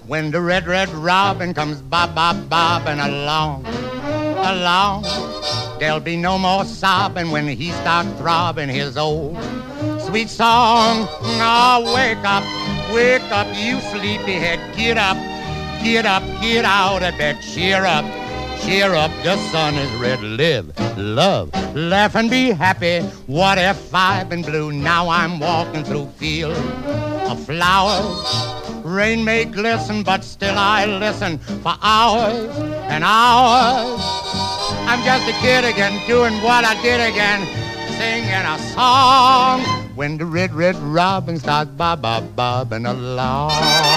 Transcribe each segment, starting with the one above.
When the red, red robin comes bobbing along, along, there'll be no more sobbing when he starts throbbing his old sweet song. Oh, wake up, you sleepyhead, get up, get up, get out of bed, cheer up, the sun is red, live, love, laugh and be happy. What if I've been blue? Now I'm walking through fields of flowers. Rain may glisten, but still I listen for hours and hours. I'm just a kid again, doing what I did again, singing a song. When the red, red robin starts bobbing along.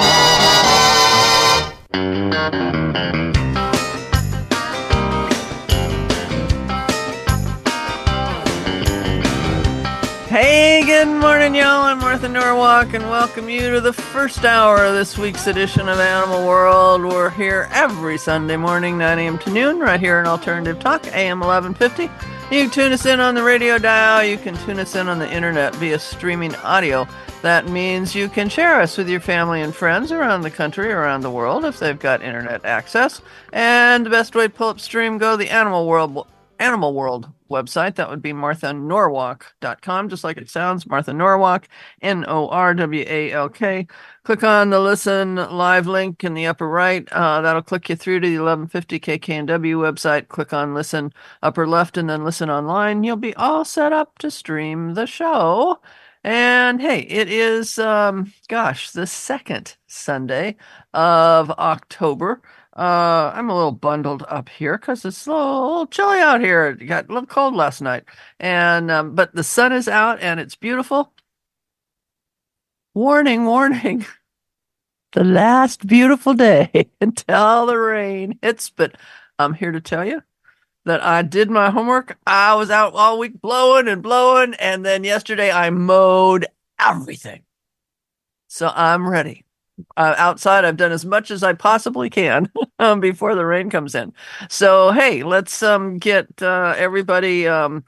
Hey, good morning, y'all. I'm Martha Norwalk, and welcome you to the first hour of this week's edition of Animal World. We're here every Sunday morning, 9 a.m. to noon, right here in Alternative Talk, AM 1150. You can tune us in on the radio dial. You can tune us in on the internet via streaming audio. That means you can share us with your family and friends around the country, around the world, if they've got internet access. And the best way to pull up stream, go to the Animal World website. That would be marthanorwalk.com, just like it sounds, Martha Norwalk, Norwalk. Click on the Listen Live link in the upper right. That'll click you through to the 1150 KKNW website. Click on Listen upper left and then Listen Online. You'll be all set up to stream the show. And hey, it is, the second Sunday of October. I'm a little bundled up here because it's a little chilly out here. It got a little cold last night, and but the sun is out and it's beautiful. Warning, warning. The last beautiful day until the rain hits, but I'm here to tell you that I did my homework. I was out all week blowing, and then yesterday I mowed everything. So I'm ready. Outside, I've done as much as I possibly can before the rain comes in. So, hey, let's get everybody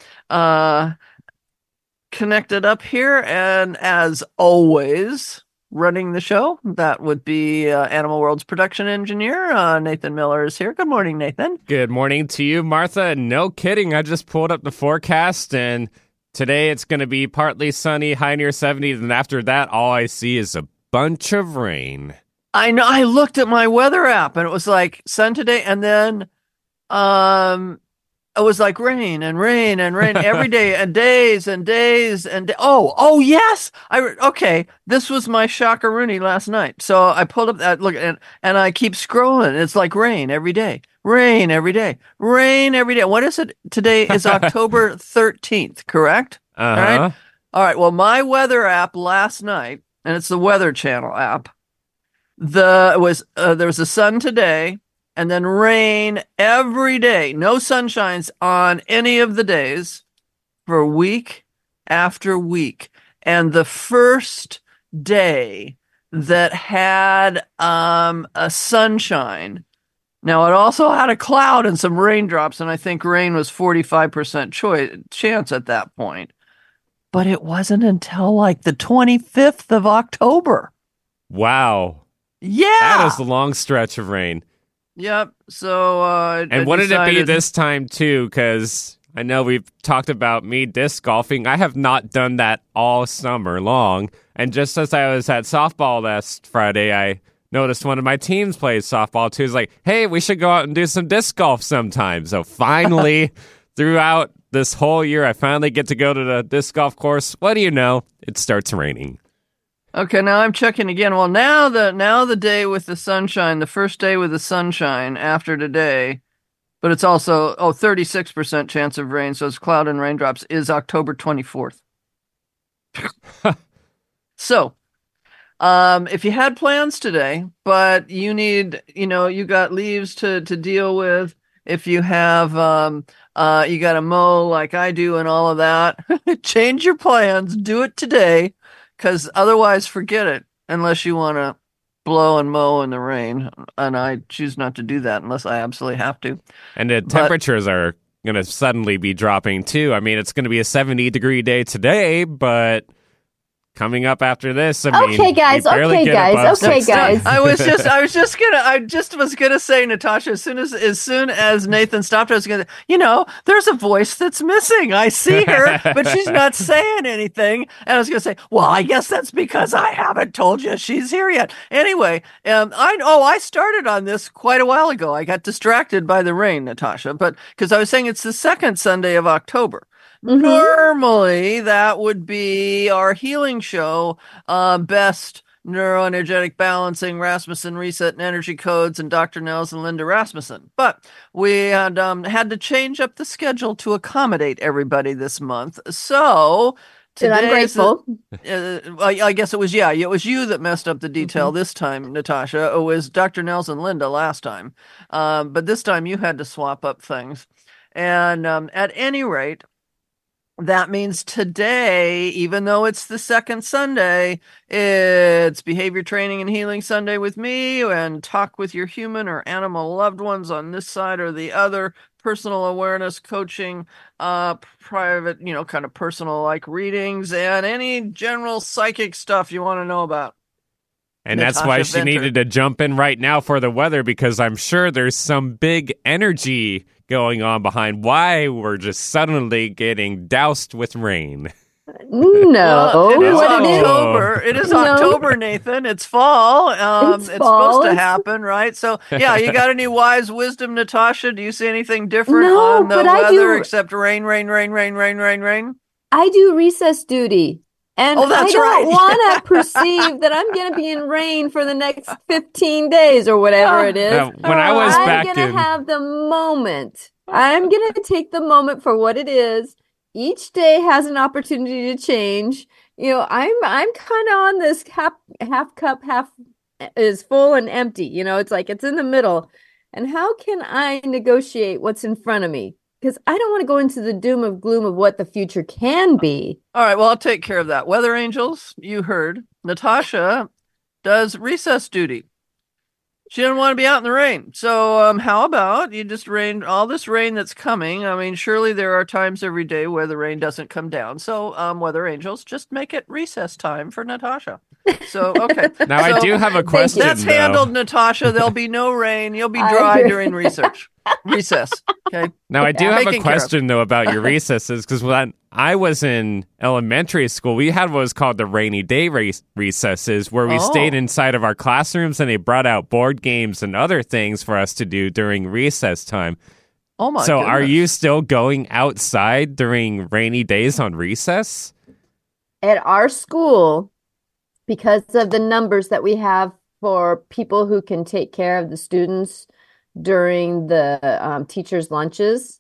connected up here. And as always, running the show, that would be Animal World's production engineer, Nathan Miller is here. Good morning, Nathan. Good morning to you, Martha. No kidding, I just pulled up the forecast, and today it's going to be partly sunny, high near 70s, and after that, all I see is a bunch of rain. I know. I looked at my weather app and it was like sun today, and then it was like rain and rain and rain every day and days and days and oh yes. Okay, this was my shockaroonie last night. So I pulled up that look and I keep scrolling. It's like rain every day. Rain every day. Rain every day. What is it? Today is October 13th, correct? Uh-huh. All right. Well, my weather app last night, and it's the Weather Channel app. There was a sun today, and then rain every day. No sunshines on any of the days for week after week. And the first day that had a sunshine, now it also had a cloud and some raindrops, and I think rain was 45% chance at that point. But it wasn't until like the 25th of October. Wow. Yeah. That is a long stretch of rain. Yep. So, and what did it be this time, too? Because I know we've talked about me disc golfing. I have not done that all summer long. And just as I was at softball last Friday, I noticed one of my teams plays softball, too. It's like, hey, we should go out and do some disc golf sometime. So finally, throughout this whole year, I finally get to go to the disc golf course. What do you know? It starts raining. Okay, now I'm checking again. Well, now the day with the sunshine, the first day with the sunshine after today, but it's also 36% chance of rain, so it's cloud and raindrops, is October 24th. So, if you had plans today, but you need, you got leaves to deal with, if you have, you got to mow like I do and all of that, change your plans, do it today, because otherwise forget it, unless you want to blow and mow in the rain. And I choose not to do that unless I absolutely have to. And the temperatures are going to suddenly be dropping too. I mean, it's going to be a 70-degree day today, but coming up after this, I mean, Okay, guys. we barely Okay, get guys. above Okay, 60. guys. I was gonna say, Natasha, as soon as Nathan stopped, I was gonna, there's a voice that's missing. I see her, but she's not saying anything. And I was gonna say, well, I guess that's because I haven't told you she's here yet. Anyway, I started on this quite a while ago. I got distracted by the rain, Natasha, but because I was saying it's the second Sunday of October. Normally, that would be our healing show, Best Neuroenergetic Balancing, Rasmussen Reset and Energy Codes, and Dr. Nels and Linda Rasmussen. But we had to change up the schedule to accommodate everybody this month. So And I'm grateful. I guess it was you that messed up the detail this time, Natasha. It was Dr. Nels and Linda last time, but this time you had to swap up things. And at any rate, that means today, even though it's the second Sunday, it's Behavior Training and Healing Sunday with me, and talk with your human or animal loved ones on this side or the other. Personal awareness coaching, private, kind of personal like readings, and any general psychic stuff you want to know about. And that's why she needed to jump in right now for the weather, because I'm sure there's some big energy going on behind why we're just suddenly getting doused with rain. No, it is October. It is October, Nathan. It's fall. It's supposed to happen, right? So, yeah, you got any wise wisdom, Natasha? Do you see anything different on the weather except rain, rain, rain, rain, rain, rain, rain? I do recess duty. And I don't want to perceive that I'm going to be in rain for the next 15 days or whatever it is. When I was I'm going to have the moment. I'm going to take the moment for what it is. Each day has an opportunity to change. I'm kind of on this half cup, half is full and empty. It's like it's in the middle. And how can I negotiate what's in front of me? Because I don't want to go into the doom of gloom of what the future can be. All right, well, I'll take care of that. Weather Angels, you heard. Natasha does recess duty. She didn't want to be out in the rain. So how about you just all this rain that's coming? I mean, surely there are times every day where the rain doesn't come down. So Weather Angels, just make it recess time for Natasha. So, okay. Now, I do have a question, That's handled, Natasha. There'll be no rain. You'll be dry during recess. Okay. Now, I do have a question, though, about your recesses, because when I was in elementary school, we had what was called the rainy day recesses, where we stayed inside of our classrooms and they brought out board games and other things for us to do during recess time. Oh, my So goodness. are you still going outside during rainy days on recess? At our school, because of the numbers that we have for people who can take care of the students during the teachers' lunches,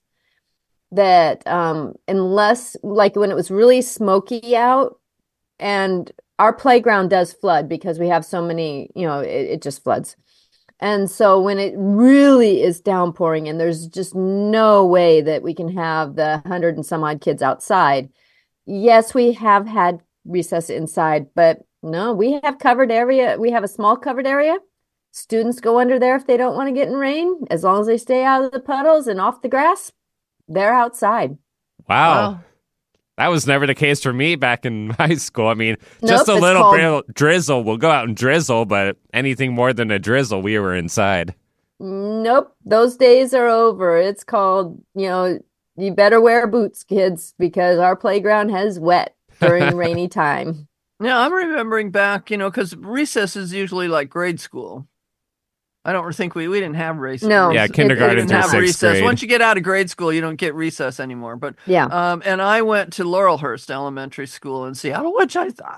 that unless, like when it was really smoky out, and our playground does flood because we have so many, it just floods. And so when it really is downpouring and there's just no way that we can have the 100 and some odd kids outside, yes, we have had recess inside, but no, we have covered area. We have a small covered area. Students go under there if they don't want to get in rain. As long as they stay out of the puddles and off the grass, they're outside. Wow. That was never the case for me back in high school. I mean, just a little bit drizzle. We'll go out and drizzle, but anything more than a drizzle, we were inside. Nope. Those days are over. It's called, you better wear boots, kids, because our playground has wet during rainy time. Yeah, I'm remembering back, because recess is usually like grade school. I don't think we didn't have recess. No. Yeah, kindergarten through sixth grade. Once you get out of grade school, you don't get recess anymore. But yeah. And I went to Laurelhurst Elementary School in Seattle, which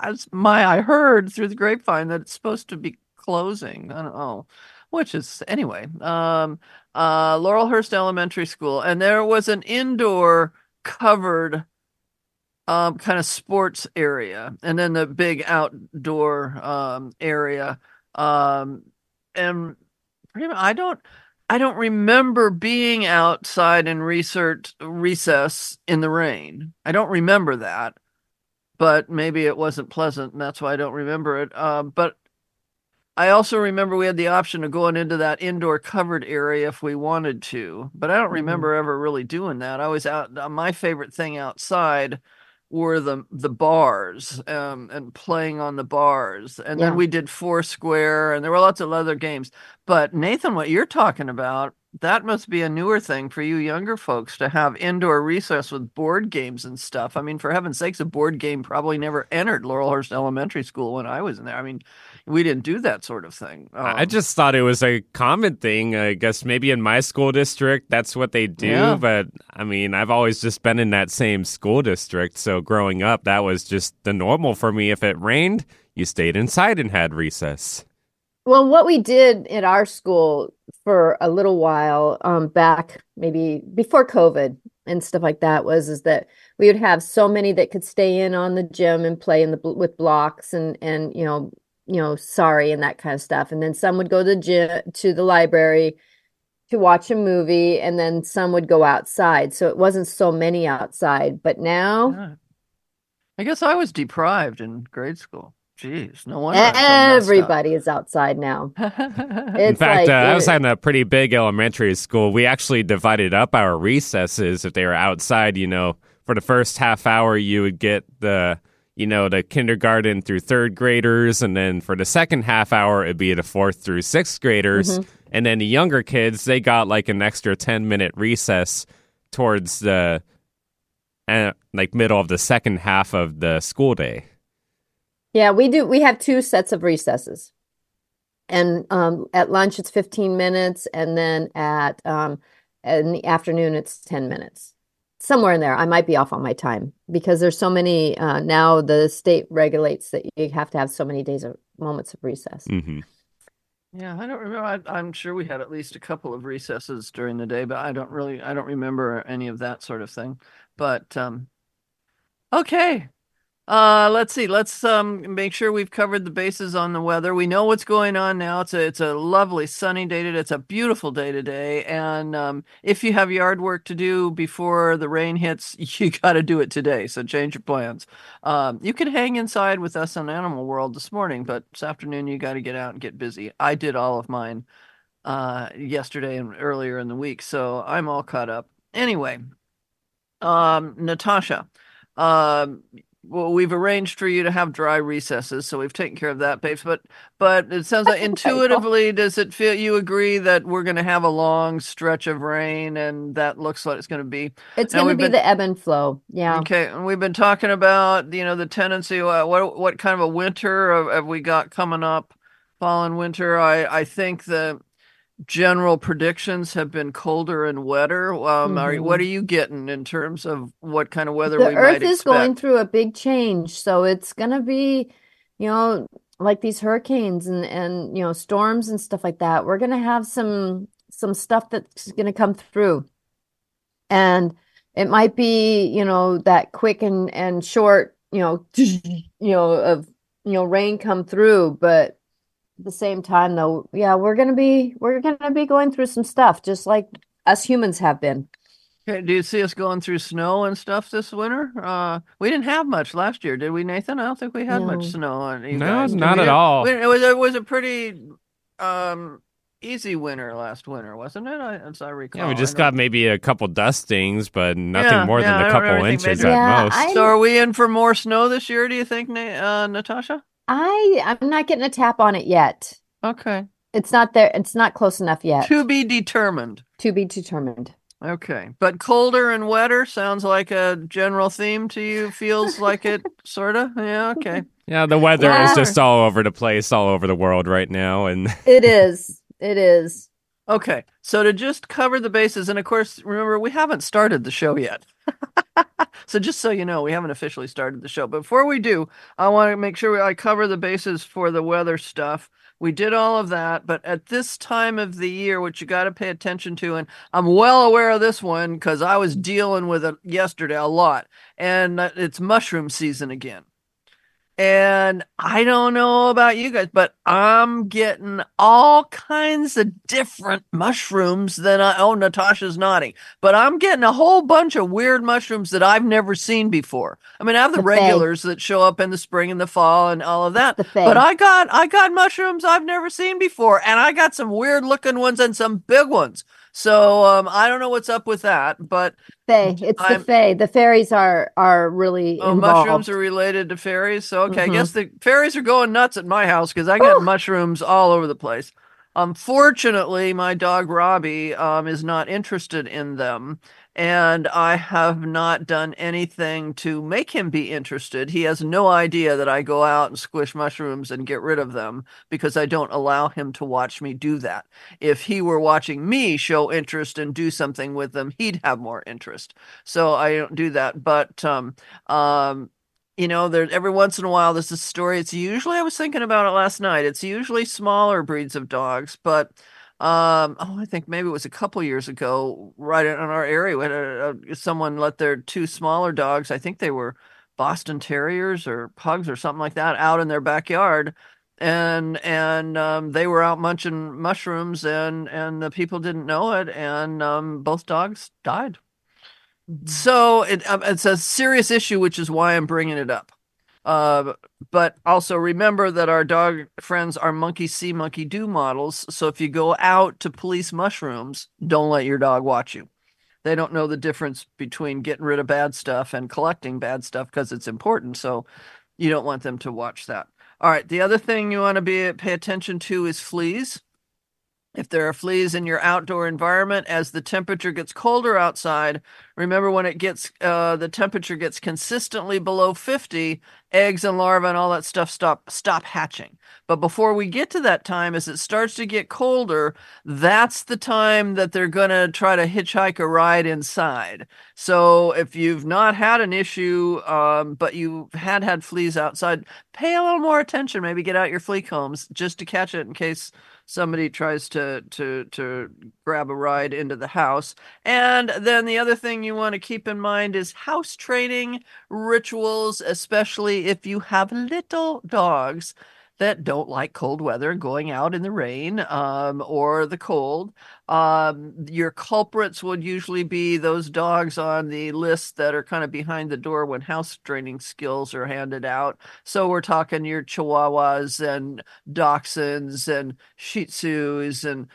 I heard through the grapevine that it's supposed to be closing. I don't know. Which is anyway. Laurelhurst Elementary School, and there was an indoor covered kind of sports area, and then the big outdoor area. And I don't remember being outside in recess in the rain. I don't remember that, but maybe it wasn't pleasant, and that's why I don't remember it. But I also remember we had the option of going into that indoor covered area if we wanted to, but I don't remember ever really doing that. I was out. My favorite thing outside were the bars, and playing on the bars. And then Yeah. we did Foursquare, and there were lots of other games. But Nathan, what you're talking about, that must be a newer thing for you younger folks to have indoor recess with board games and stuff. I mean, for heaven's sakes, a board game probably never entered Laurelhurst Elementary School when I was in there. I mean, we didn't do that sort of thing. I just thought it was a common thing. I guess maybe in my school district, that's what they do. Yeah. But I mean, I've always just been in that same school district. So growing up, that was just the normal for me. If it rained, you stayed inside and had recess. Well, what we did at our school for a little while, back maybe before COVID and stuff like that, is that we would have so many that could stay in on the gym and play with blocks and sorry and that kind of stuff, and then some would go to the gym, to the library to watch a movie, and then some would go outside. So it wasn't so many outside, but now Yeah. I guess I was deprived in grade school. Jeez, no wonder I'm so messed everybody is outside now. up. In It's fact, like I was in a pretty big elementary school. We actually divided up our recesses if they were outside. For the first half hour, you would get the kindergarten through third graders, and then for the second half hour, it'd be the fourth through sixth graders, and then the younger kids, they got like an extra 10-minute recess towards the middle of the second half of the school day. Yeah, we do. We have two sets of recesses. And at lunch it's 15 minutes, and then in the afternoon it's 10 minutes. Somewhere in there. I might be off on my time because there's so many now the state regulates that you have to have so many moments of recess. Mm-hmm. Yeah, I don't remember. I'm sure we had at least a couple of recesses during the day, but I don't remember any of that sort of thing. But okay. Let's see. Let's make sure we've covered the bases on the weather. We know what's going on now. It's a lovely sunny day today. It's a beautiful day today. And if you have yard work to do before the rain hits, you got to do it today. So change your plans. You can hang inside with us on Animal World this morning, but this afternoon you got to get out and get busy. I did all of mine yesterday and earlier in the week, so I'm all caught up. Anyway, Natasha, well, we've arranged for you to have dry recesses, so we've taken care of that, babes. But it sounds like intuitively, does it feel you agree that we're going to have a long stretch of rain, and that looks like it's going to be? It's going to be the ebb and flow. Yeah. Okay, and we've been talking about the tendency. What kind of a winter have we got coming up? Fall and winter. I think the general predictions have been colder and wetter. What are you getting in terms of what kind of weather we might expect? The Earth is going through a big change, so it's going to be, like these hurricanes and storms and stuff like that. We're going to have some stuff that's going to come through, and it might be that quick and short of rain come through, but at the same time, though, yeah, we're gonna be going through some stuff, just like us humans have been. Okay, do you see us going through snow and stuff this winter? We didn't have much last year, did we, Nathan? I don't think we had much snow on you guys. Not at all. It was a pretty easy winter last winter, wasn't it? As I recall. Yeah, we just got maybe a couple dustings, but nothing more than a couple inches at most. So are we in for more snow this year, do you think, Natasha? I'm not getting a tap on it yet. Okay. It's not there. It's not close enough yet. To be determined. To be determined. Okay. But colder and wetter sounds like a general theme to you. Feels like it, sort of. Yeah, okay. Yeah, the weather is just all over the place, all over the world right now. And It is. It is. Okay. So to just cover the bases, and of course, remember, we haven't started the show yet. So just so you know, we haven't officially started the show. But before we do, I want to make sure I cover the bases for the weather stuff. We did all of that, but at this time of the year, what you got to pay attention to, and I'm well aware of this one because I was dealing with it yesterday a lot, and it's mushroom season again. And I don't know about you guys, but I'm getting all kinds of different mushrooms Natasha's nodding, but I'm getting a whole bunch of weird mushrooms that I've never seen before. I mean, I have the regulars that show up in the spring and the fall and all of that, but I got mushrooms I've never seen before, and I got some weird looking ones and some big ones. So I don't know what's up with that, but Fae. It's the I'm Fae. The fairies are really Oh, mushrooms are involved. related to fairies. So, okay, I Hmm. guess the fairies are going nuts at my house because I got Whew. mushrooms all over the place. Fortunately, my dog Robbie is not interested in them, and I have not done anything to make him be interested. He has no idea that I go out and squish mushrooms and get rid of them because I don't allow him to watch me do that. If he were watching me show interest and do something with them, he'd have more interest. So I don't do that. But um, there every once in a while there's a story. It's usually I was thinking about it last night. It's usually smaller breeds of dogs, but I think maybe it was a couple years ago, right in our area, we had someone let their two smaller dogs. I think they were Boston Terriers or pugs or something like that out in their backyard. And they were out munching mushrooms and the people didn't know it and both dogs died. Mhm. So it's a serious issue, which is why I'm bringing it up. Uh, but also remember that our dog friends are monkey see, monkey do models. So if you go out to police mushrooms, don't let your dog watch you. They don't know the difference between getting rid of bad stuff and collecting bad stuff because it's important. So you don't want them to watch that. All right. The other thing you want to pay attention to is fleas. If there are fleas in your outdoor environment, as the temperature gets colder outside, remember when the temperature gets consistently below 50, eggs and larvae and all that stuff stop hatching. But before we get to that time, as it starts to get colder, that's the time that they're going to try to hitchhike a ride inside. So if you've not had an issue, but you had fleas outside, pay a little more attention. Maybe get out your flea combs just to catch it in case somebody tries to grab a ride into the house. And then the other thing you want to keep in mind is house training rituals, especially if you have little dogs that don't like cold weather, going out in the rain or the cold. Your culprits would usually be those dogs on the list that are kind of behind the door when house training skills are handed out. So we're talking your Chihuahuas and Dachshunds and Shih Tzus and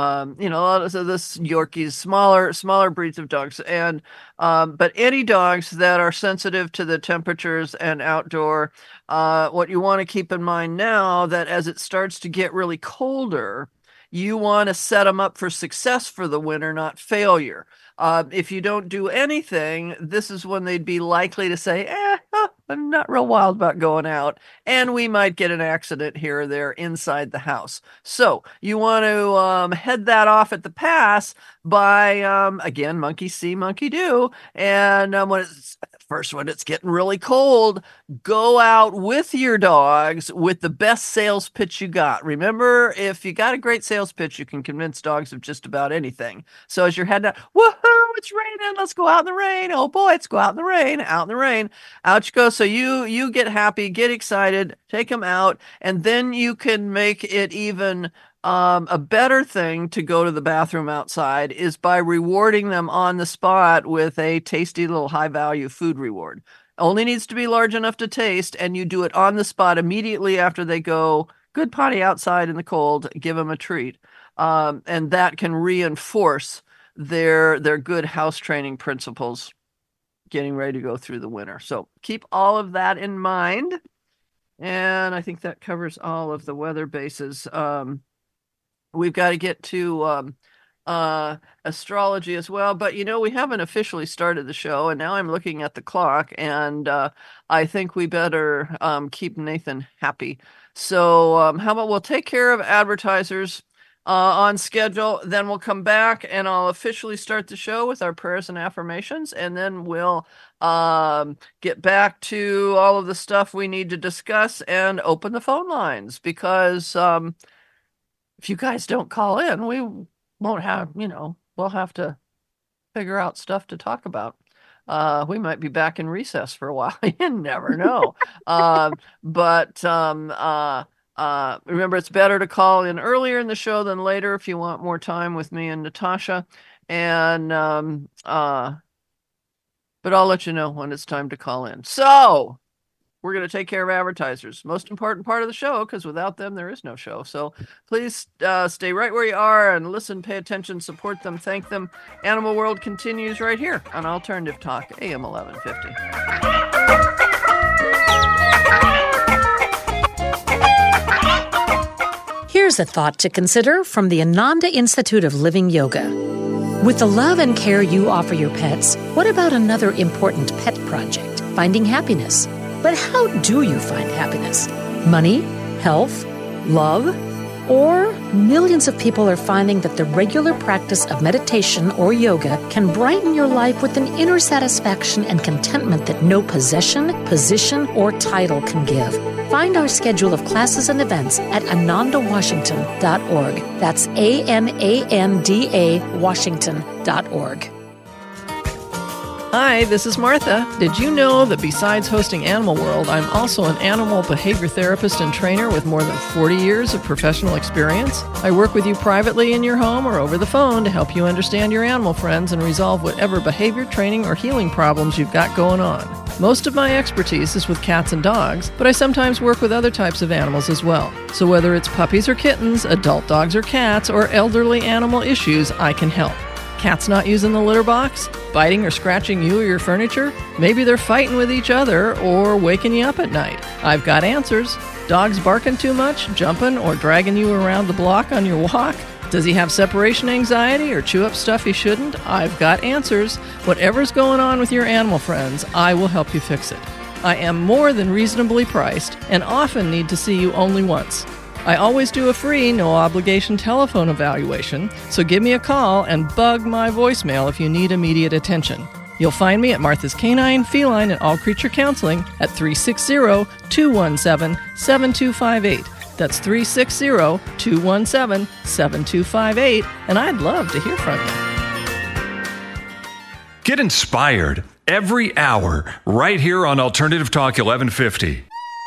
a lot of this Yorkies, smaller breeds of dogs, and but any dogs that are sensitive to the temperatures and outdoor. What you want to keep in mind now that as it starts to get really colder, you want to set them up for success for the winter, not failure. If you don't do anything, this is when they'd be likely to say, I'm not real wild about going out. And we might get an accident here or there inside the house. So you want to head that off at the pass by, again, monkey see, monkey do. And when it's getting really cold, go out with your dogs with the best sales pitch you got. Remember, if you got a great sales pitch, you can convince dogs of just about anything. So as you're heading out, woohoo, it's raining, let's go out in the rain. Oh boy, let's go out in the rain, out in the rain. Out you go. So you get happy, get excited, take them out, and then you can make it even a better thing to go to the bathroom outside is by rewarding them on the spot with a tasty little high value food reward. Only needs to be large enough to taste, and you do it on the spot immediately after they go good potty outside in the cold. Give them a treat, and that can reinforce their good house training principles, getting ready to go through the winter. So keep all of that in mind, and I think that covers all of the weather bases. We've got to get to astrology as well. But we haven't officially started the show, and now I'm looking at the clock, and I think we better keep Nathan happy. So, how about we'll take care of advertisers on schedule, then we'll come back and I'll officially start the show with our prayers and affirmations, and then we'll get back to all of the stuff we need to discuss and open the phone lines because if you guys don't call in, we won't have, we'll have to figure out stuff to talk about. We might be back in recess for a while. You never know. But remember, it's better to call in earlier in the show than later if you want more time with me and Natasha. And but I'll let you know when it's time to call in. So we're going to take care of advertisers. Most important part of the show, because without them, there is no show. So please stay right where you are and listen, pay attention, support them, thank them. Animal World continues right here on Alternative Talk, AM 1150. Here's a thought to consider from the Ananda Institute of Living Yoga. With the love and care you offer your pets, what about another important pet project, finding happiness? But how do you find happiness? Money? Health? Love? Or millions of people are finding that the regular practice of meditation or yoga can brighten your life with an inner satisfaction and contentment that no possession, position, or title can give. Find our schedule of classes and events at anandawashington.org. That's ANANDA Washington.org. Hi, this is Martha. Did you know that besides hosting Animal World, I'm also an animal behavior therapist and trainer with more than 40 years of professional experience? I work with you privately in your home or over the phone to help you understand your animal friends and resolve whatever behavior, training, or healing problems you've got going on. Most of my expertise is with cats and dogs, but I sometimes work with other types of animals as well. So whether it's puppies or kittens, adult dogs or cats, or elderly animal issues, I can help. Cats not using the litter box? Biting or scratching you or your furniture? Maybe they're fighting with each other or waking you up at night. I've got answers. Dogs barking too much, jumping, or dragging you around the block on your walk? Does he have separation anxiety or chew up stuff he shouldn't? I've got answers. Whatever's going on with your animal friends, I will help you fix it. I am more than reasonably priced and often need to see you only once. I always do a free, no-obligation telephone evaluation, so give me a call and bug my voicemail if you need immediate attention. You'll find me at Martha's Canine, Feline, and All Creature Counseling at 360-217-7258. That's 360-217-7258, and I'd love to hear from you. Get inspired every hour right here on Alternative Talk 1150.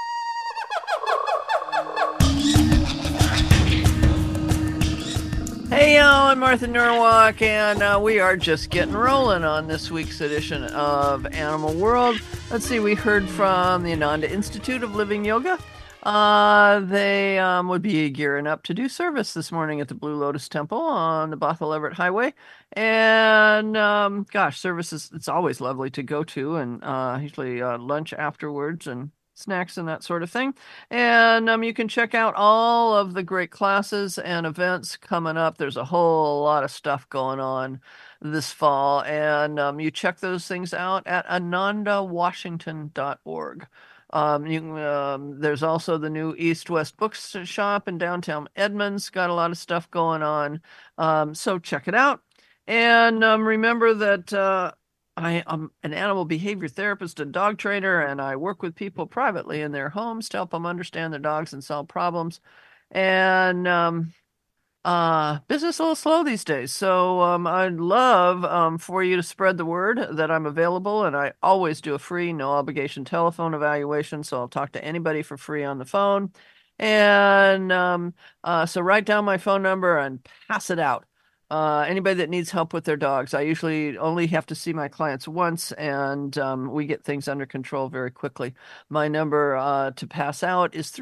Hey, y'all, I'm Martha Norwalk, and we are just getting rolling on this week's edition of Animal World. Let's see, we heard from the Ananda Institute of Living Yoga. They would be gearing up to do service this morning at the Blue Lotus Temple on the Bothell Everett Highway. And, service it's always lovely to go to, and usually lunch afterwards and snacks and that sort of thing. And you can check out all of the great classes and events coming up. There's a whole lot of stuff going on this fall, and you check those things out at anandawashington.org. There's also the new East West Bookshop in downtown Edmonds. Got a lot of stuff going on, so check it out. And remember that I am an animal behavior therapist and dog trainer, and I work with people privately in their homes to help them understand their dogs and solve problems. And business a little slow these days, so I'd love for you to spread the word that I'm available, and I always do a free, no obligation telephone evaluation, so I'll talk to anybody for free on the phone. And so write down my phone number and pass it out. Anybody that needs help with their dogs. I usually only have to see my clients once, and we get things under control very quickly. My number to pass out is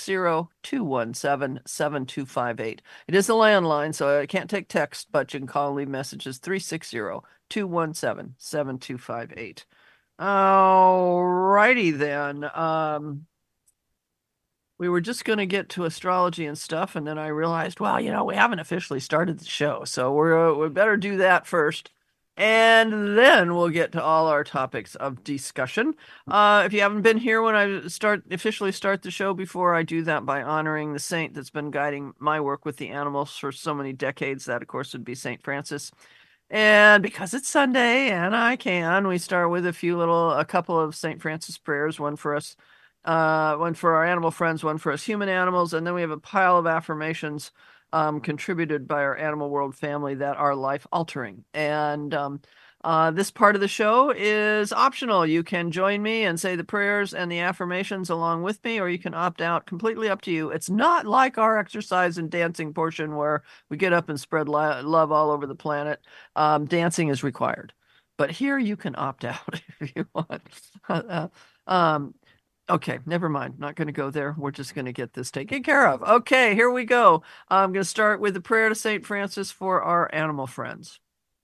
360-217-7258. It is a landline, so I can't take text, but you can call and leave messages. 360-217-7258. All righty then. We were just going to get to astrology and stuff, and then I realized, well, we haven't officially started the show, so we better do that first, and then we'll get to all our topics of discussion. If you haven't been here when I officially start the show before, I do that by honoring the saint that's been guiding my work with the animals for so many decades. That, of course, would be St. Francis. And because it's Sunday and we start with a couple of St. Francis prayers, one for us, one for our animal friends, one for us human animals, and then we have a pile of affirmations contributed by our Animal World family that are life-altering. And this part of the show is optional. You can join me and say the prayers and the affirmations along with me, or you can opt out. Completely up to you. It's not like our exercise and dancing portion where we get up and spread love all over the planet. Dancing is required. But here you can opt out if you want. Okay, never mind. Not going to go there. We're just going to get this taken care of. Okay, here we go. I'm going to start with the prayer to St. Francis for our animal friends.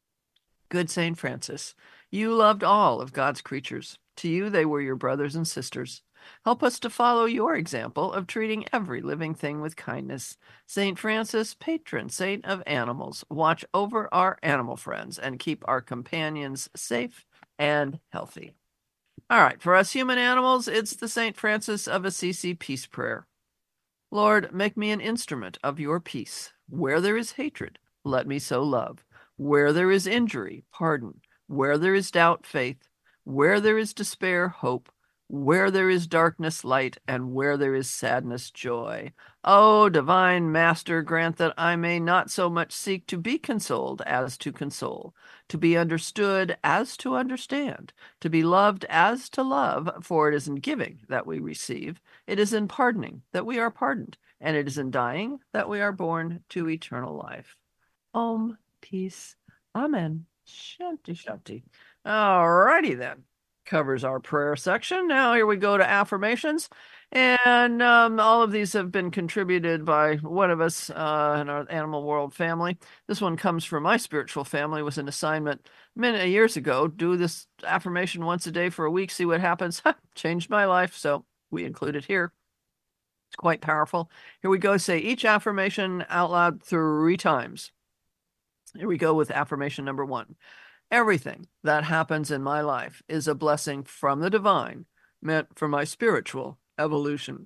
Good St. Francis, you loved all of God's creatures. To you, they were your brothers and sisters. Help us to follow your example of treating every living thing with kindness. St. Francis, patron saint of animals, watch over our animal friends and keep our companions safe and healthy. All right, for us human animals, it's the St. Francis of Assisi peace prayer. Lord, make me an instrument of your peace. Where there is hatred, let me sow love. Where there is injury, pardon. Where there is doubt, faith. Where there is despair, hope. Where there is darkness, light. And where there is sadness, joy. O divine Master, grant that I may not so much seek to be consoled as to console, to be understood as to understand, to be loved as to love, for it is in giving that we receive, it is in pardoning that we are pardoned, and it is in dying that we are born to eternal life. Om, peace, amen. Shanti, shanti. All righty then. Covers our prayer section. Now here we go to affirmations. And all of these have been contributed by one of us in our Animal World family. This one comes from my spiritual family. It was an assignment many years ago. Do this affirmation once a day for a week, see what happens. Changed my life, so we include it here. It's quite powerful. Here we go. Say each affirmation out loud 3 times. Here we go with affirmation number 1. Everything that happens in my life is a blessing from the divine, meant for my spiritual evolution.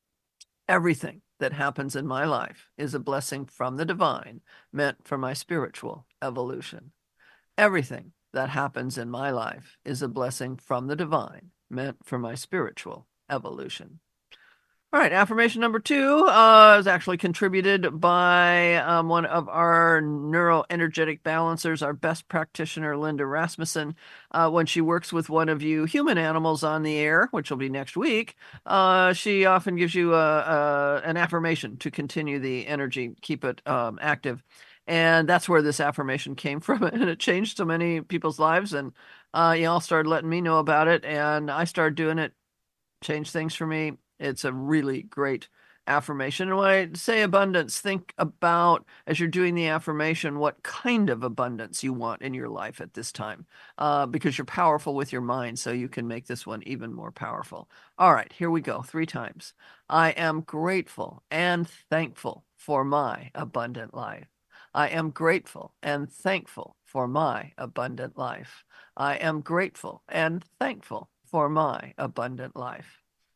Everything that happens in my life is a blessing from the divine, meant for my spiritual evolution. Everything that happens in my life is a blessing from the divine, meant for my spiritual evolution. All right, affirmation number 2 is actually contributed by one of our neuroenergetic balancers, our best practitioner, Linda Rasmussen. When she works with one of you human animals on the air, which will be next week, she often gives you an affirmation to continue the energy, keep it active. And that's where this affirmation came from, and it changed so many people's lives. And y'all started letting me know about it, and I started doing it, changed things for me. It's a really great affirmation. And when I say abundance, think about, as you're doing the affirmation, what kind of abundance you want in your life at this time, because you're powerful with your mind, so you can make this one even more powerful. All right, here we go, 3 times. I am grateful and thankful for my abundant life. I am grateful and thankful for my abundant life. I am grateful and thankful for my abundant life.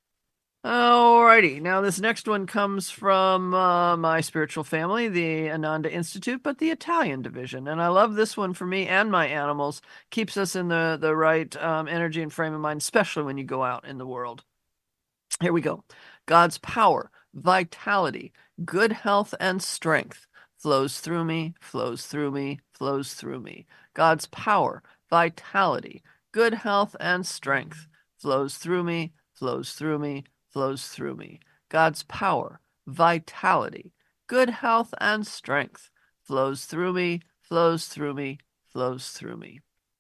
Alrighty, now this next one comes from my spiritual family, the Ananda Institute, but the Italian division. And I love this one for me and my animals. Keeps us in the right energy and frame of mind, especially when you go out in the world. Here we go. God's power, vitality, good health, and strength flows through me, flows through me, flows through me. God's power, vitality, good health, and strength flows through me, flows through me, flows through me. God's power, vitality, good health, and strength flows through me, flows through me, flows through me.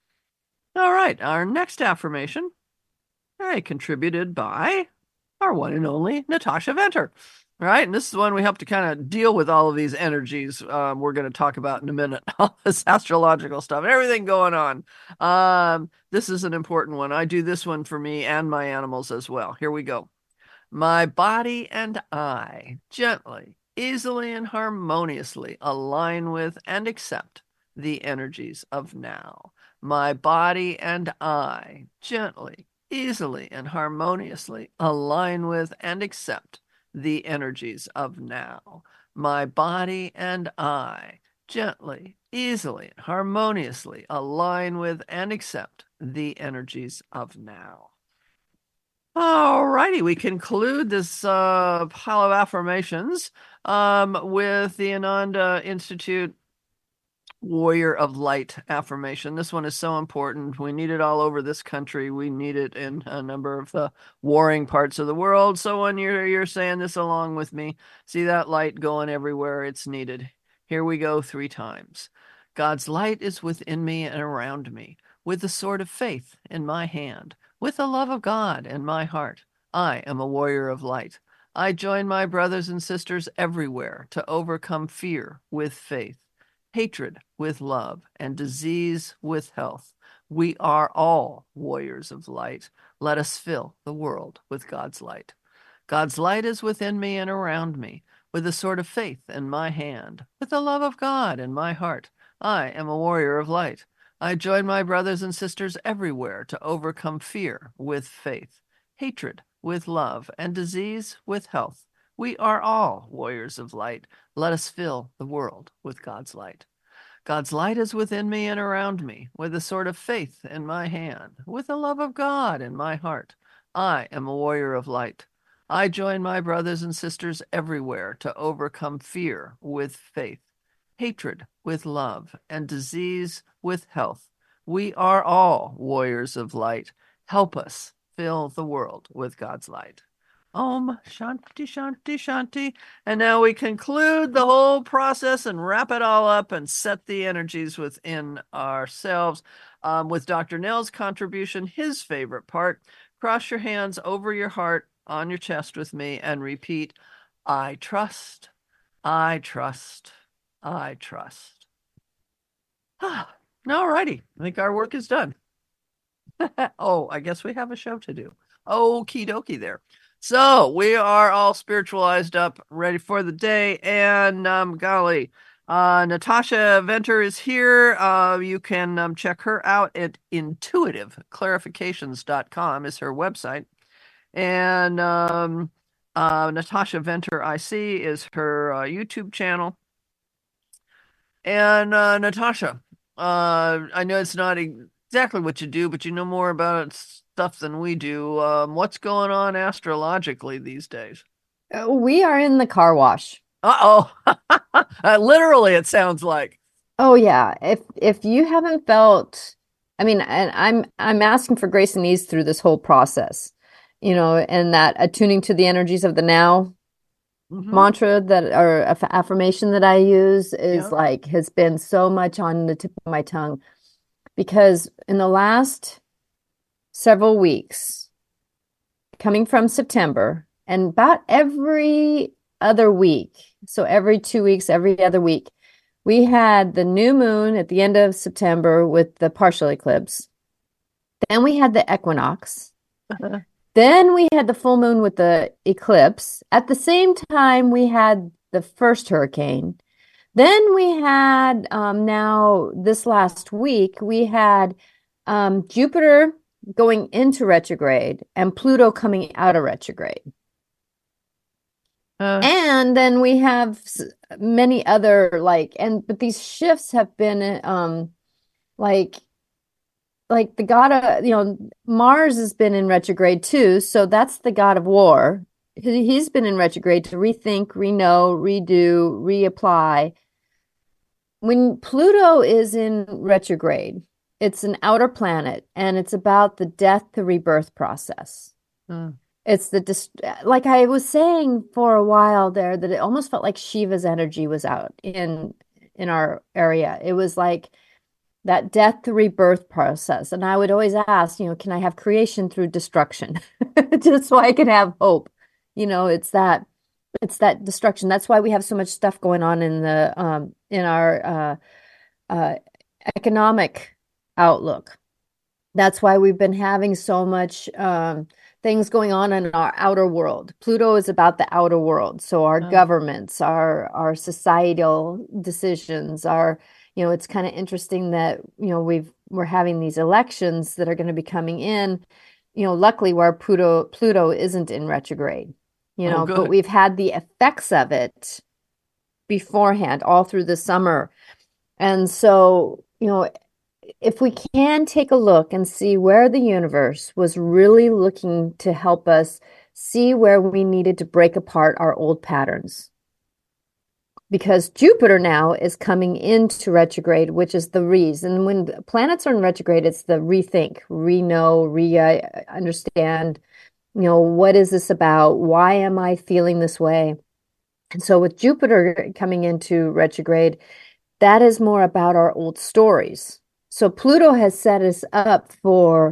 All right, our next affirmation, contributed by our one and only Natasha Venter. All right, and this is one we help to kind of deal with all of these energies we're going to talk about in a minute, all this astrological stuff, everything going on. This is an important one. I do this one for me and my animals as well. Here we go. My body and I gently, easily, and harmoniously align with and accept the energies of now. My body and I gently, easily, and harmoniously align with and accept the energies of now. My body and I gently, easily, and harmoniously align with and accept the energies of now. All righty, we conclude this pile of affirmations with the Ananda Institute Warrior of Light affirmation. This one is so important. We need it all over this country. We need it in a number of the warring parts of the world. So when you're saying this along with me, see that light going everywhere it's needed. Here we go 3 times. God's light is within me and around me, with the sword of faith in my hand. With the love of God in my heart, I am a warrior of light. I join my brothers and sisters everywhere to overcome fear with faith, hatred with love, and disease with health. We are all warriors of light. Let us fill the world with God's light. God's light is within me and around me, with the sword of faith in my hand, with the love of God in my heart. I am a warrior of light. I join my brothers and sisters everywhere to overcome fear with faith, hatred with love, and disease with health. We are all warriors of light. Let us fill the world with God's light. God's light is within me and around me, with the sword of faith in my hand, with the love of God in my heart. I am a warrior of light. I join my brothers and sisters everywhere to overcome fear with faith, hatred with love, and disease with health. We are all warriors of light. Help us fill the world with God's light. Om Shanti Shanti Shanti. And now we conclude the whole process and wrap it all up and set the energies within ourselves with Dr. Nell's contribution, his favorite part. Cross your hands over your heart on your chest with me and repeat, I trust, I trust, I trust. All righty. I think our work is done. Oh, I guess we have a show to do. Okie dokie there. So we are all spiritualized up, ready for the day. And golly, Natasha Venter is here. You can check her out at intuitiveclarifications.com is her website. And Natasha Venter IC is her YouTube channel. And Natasha, I know it's not exactly what you do, but you know more about stuff than we do. What's going on astrologically these days? We are in the car wash. Uh-oh. Literally, it sounds like. Oh yeah. If you haven't felt, I mean, and I'm asking for grace and ease through this whole process, and that attuning to the energies of the now mantra that or affirmation that I use is has been so much on the tip of my tongue, because in the last several weeks, coming from September, and about every other week, so every 2 weeks, every other week, we had the new moon at the end of September with the partial eclipse. Then we had the equinox. Then we had the full moon with the eclipse. At the same time, we had the first hurricane. Then we had, now this last week, we had Jupiter going into retrograde and Pluto coming out of retrograde. And then we have many other but these shifts have been like the god of, Mars has been in retrograde too. So that's the god of war. He's been in retrograde to rethink, reknow, redo, reapply. When Pluto is in retrograde, it's an outer planet and it's about the death to rebirth process. It's like I was saying for a while there, that it almost felt like Shiva's energy was out in our area. It was like that death to rebirth process. And I would always ask, can I have creation through destruction? Just so I can have hope. It's that destruction. That's why we have so much stuff going on in our economic outlook. That's why we've been having so much things going on in our outer world. Pluto is about the outer world. So our governments, our societal decisions, it's kind of interesting that, we're having these elections that are going to be coming in, luckily where Pluto isn't in retrograde, but we've had the effects of it beforehand all through the summer. And so, if we can take a look and see where the universe was really looking to help us see where we needed to break apart our old patterns. Because Jupiter now is coming into retrograde, which is the reason. When planets are in retrograde, it's the rethink, reknow, understand, what is this about? Why am I feeling this way? And so with Jupiter coming into retrograde, that is more about our old stories. So Pluto has set us up for,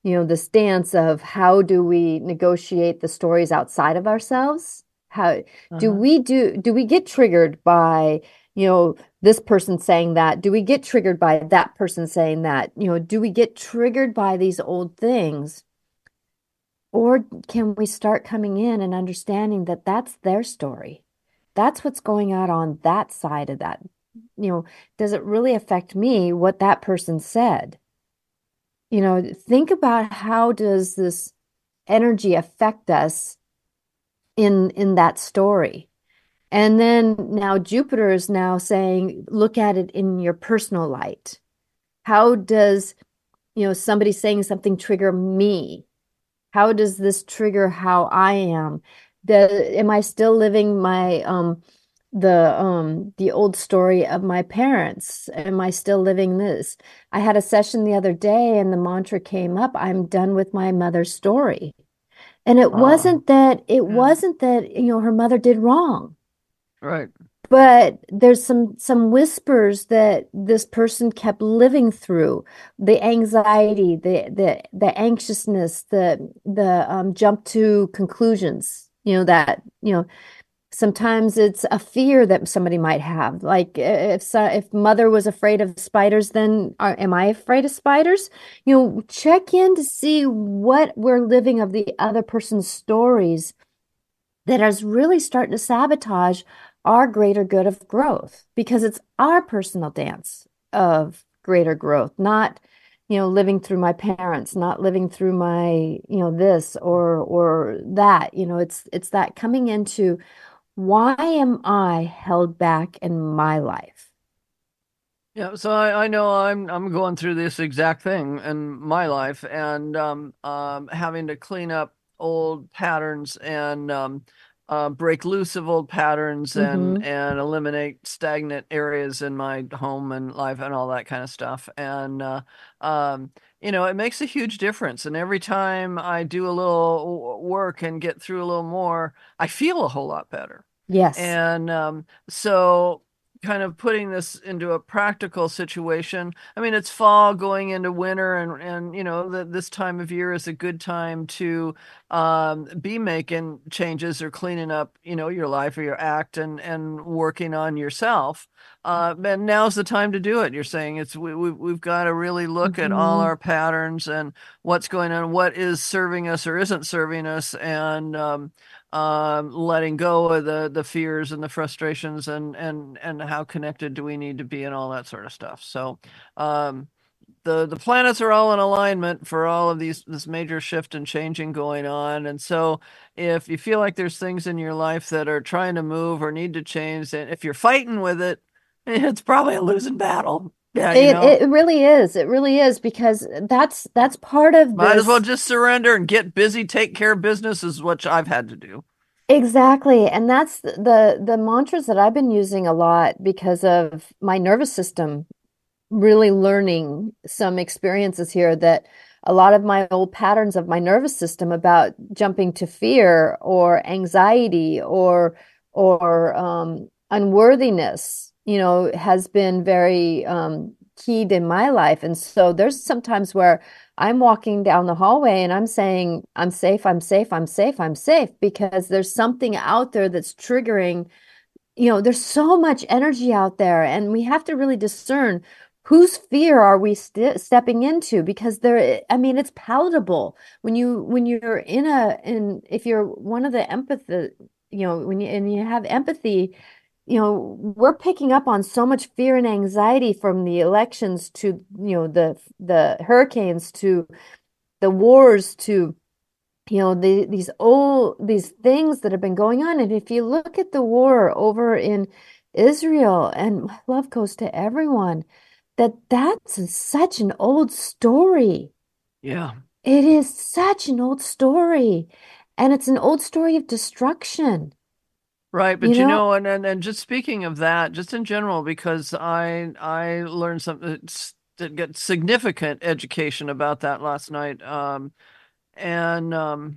this dance of how do we negotiate the stories outside of ourselves? How do Uh-huh. we get triggered by, this person saying that? Do we get triggered by that person saying that? Do we get triggered by these old things? Or can we start coming in and understanding that that's their story? That's what's going on that side of that. Does it really affect me what that person said? Think about how does this energy affect us in that story? And then now Jupiter is now saying, look at it in your personal light. How does, somebody saying something trigger me? How does this trigger how I am? Am I still living my the old story of my parents? Am I still living this? I had a session the other day and the mantra came up, I'm done with my mother's story. And it Ah, wasn't that yeah, her mother did wrong. right. But there's some whispers that this person kept living through, the anxiety, the anxiousness, the jump to conclusions. That sometimes it's a fear that somebody might have. Like if mother was afraid of spiders, then am I afraid of spiders? Check in to see what we're living of the other person's stories that is really starting to sabotage our greater good of growth because it's our personal dance of greater growth, not, living through my parents, not living through my, this or that. It's that coming into why am I held back in my life? Yeah, so I know I'm going through this exact thing in my life, and having to clean up old patterns and break loose of old patterns Mm-hmm. and eliminate stagnant areas in my home and life and all that kind of stuff. And it makes a huge difference. And every time I do a little work and get through a little more, I feel a whole lot better. Yes. And so, kind of putting this into a practical situation. I mean, it's fall going into winter, and this time of year is a good time to be making changes or cleaning up, your life or your act and working on yourself. And now's the time to do it. You're saying we've got to really look at all Mm-hmm. our patterns and what's going on, what is serving us or isn't serving us, and letting go of the fears and the frustrations and how connected do we need to be and all that sort of stuff. So um, the planets are all in alignment for all of this major shift and changing going on. And so if you feel like there's things in your life that are trying to move or need to change, and if you're fighting with it, it's probably a losing battle. Yeah, It really is. It really is because that's part of might as well this. just surrender and get busy, take care of business is what I've had to do. Exactly. And that's the mantras that I've been using a lot because of my nervous system really learning some experiences here that a lot of my old patterns of my nervous system about jumping to fear or anxiety or unworthiness, has been very keyed in my life. And so there's sometimes where I'm walking down the hallway and I'm saying, I'm safe, I'm safe, I'm safe, I'm safe, because there's something out there that's triggering. There's so much energy out there, and we have to really discern whose fear are we stepping into, because I mean, it's palatable when you're if you're one of the empathy, when you have empathy, we're picking up on so much fear and anxiety from the elections to, the hurricanes to the wars to these things that have been going on. And if you look at the war over in Israel, and my love goes to everyone, that's such an old story. Yeah. It is such an old story, and it's an old story of destruction, Right, you but know? and just speaking of that, just in general, because I learned something to get significant education about that last night. And